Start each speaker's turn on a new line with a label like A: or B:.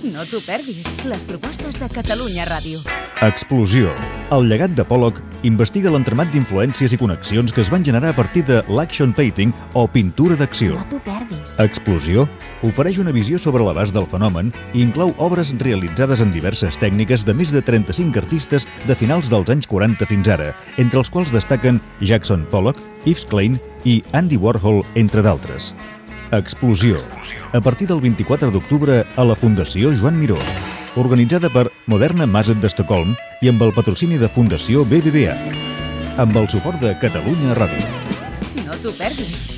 A: No t'ho perdis, les propostes de Catalunya Ràdio.
B: Explosió. El llegat de Pollock investiga l'entramat d'influències i connexions que es van generar a partir de l'action painting o pintura d'acció.
A: No t'ho perdis.
B: Explosió ofereix una visió sobre l'abast del fenomen i inclou obres realitzades en diverses tècniques de més de 35 artistes de finals dels anys 40 fins ara, entre els quals destaquen Jackson Pollock, Yves Klein i Andy Warhol, entre d'altres. Explosió. A partir del 24 d'octubre a la Fundació Joan Miró. Organitzada per Moderna Maset d'Estocolm i amb el patrocini de Fundació BBVA. Amb el suport de Catalunya Ràdio.
A: No t'ho perdis.